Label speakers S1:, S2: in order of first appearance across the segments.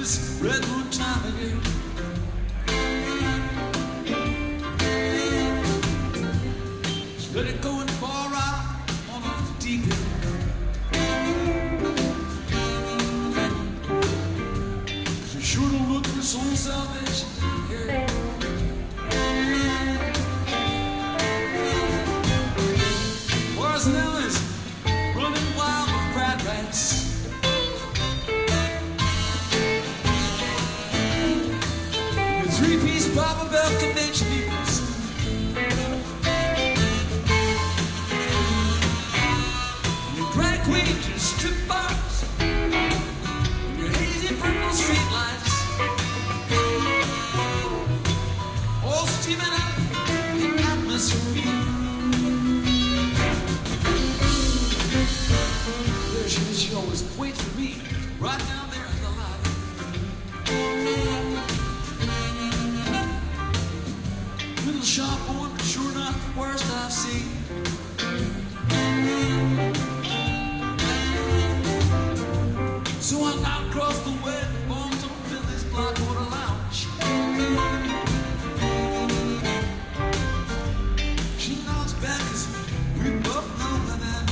S1: this redwood time of year. Just let it go and fall right on off the deep end. She sure don't look for his own salvation here. Boys and Ellis running wild with rat rats. Three-piece Papa Bell convention evenings. Your drag queens, your strip bars, and your hazy purple streetlights, all steaming up in atmosphere. There she is, she always waits for me, right down there in the light. Little sharp one, but sure not the worst I've seen. So I'm out across the way, home to Billy's Blackwater Lounge. She nods back as we both know that.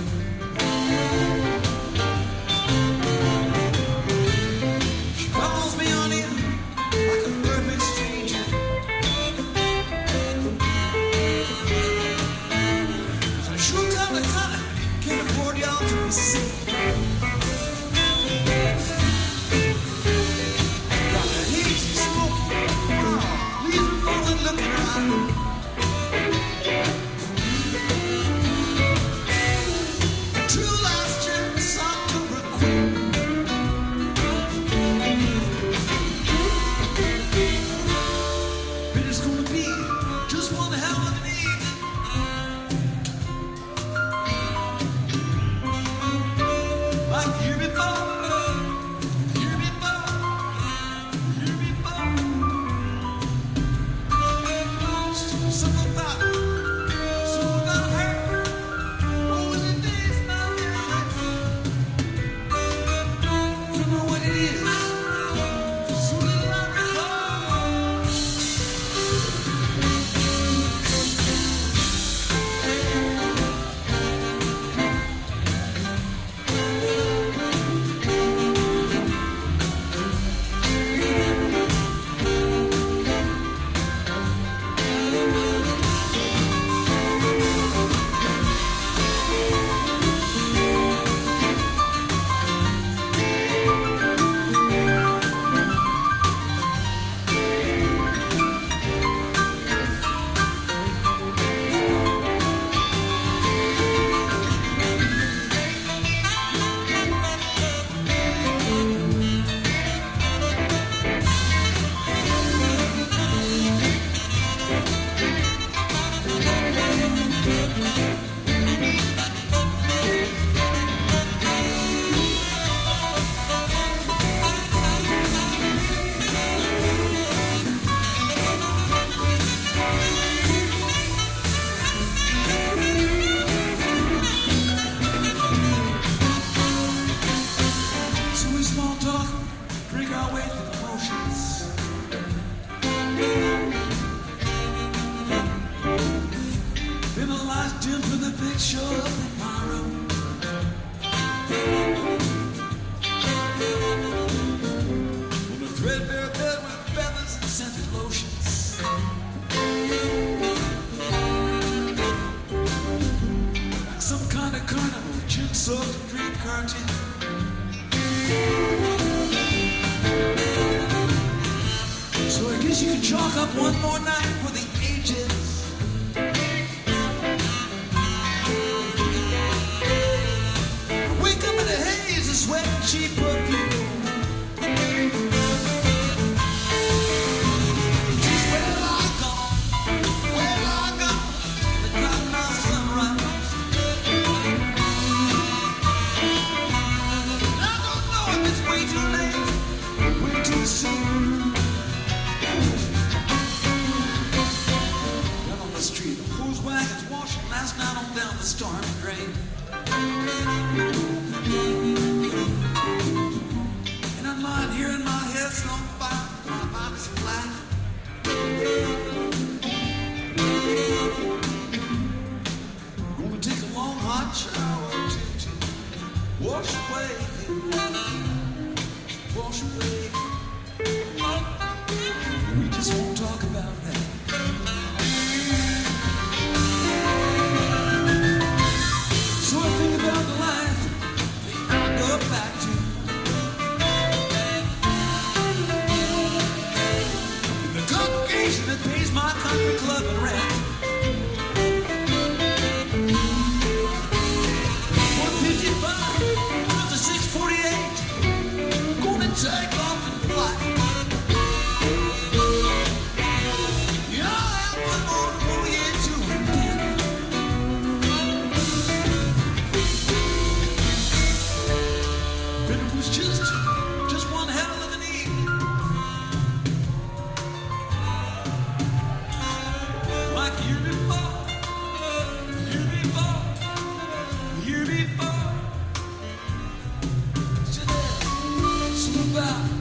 S1: She follows me on in like a perfect stranger. Sure kinda can't afford y'all to be sick. Got the hazy smoky, leaving forward looking around. Two last trips October quick. But it's gonna be just one hell of an evening. Like here before, here before, here before. Something about her. What was it days now? Don't know what it is. So little I recall. So we small talk, drink our way through the motions. Then the lights dim for the big show up in my room. On a threadbare bed with feathers and scented lotions. Like some kind of carnival, gin-soaked dream cartoon. So I guess you can chalk up one more night for the ages. Wake up in a haze of sweat and cheap perfume. Just where I go, the cottonmouth sunrise. I don't know if it's way too late, way too soon. Down on the street, whose wagons washing last night on down the storm drain. was just one hell of an evening. Like the year before, the year before, the year before. Something about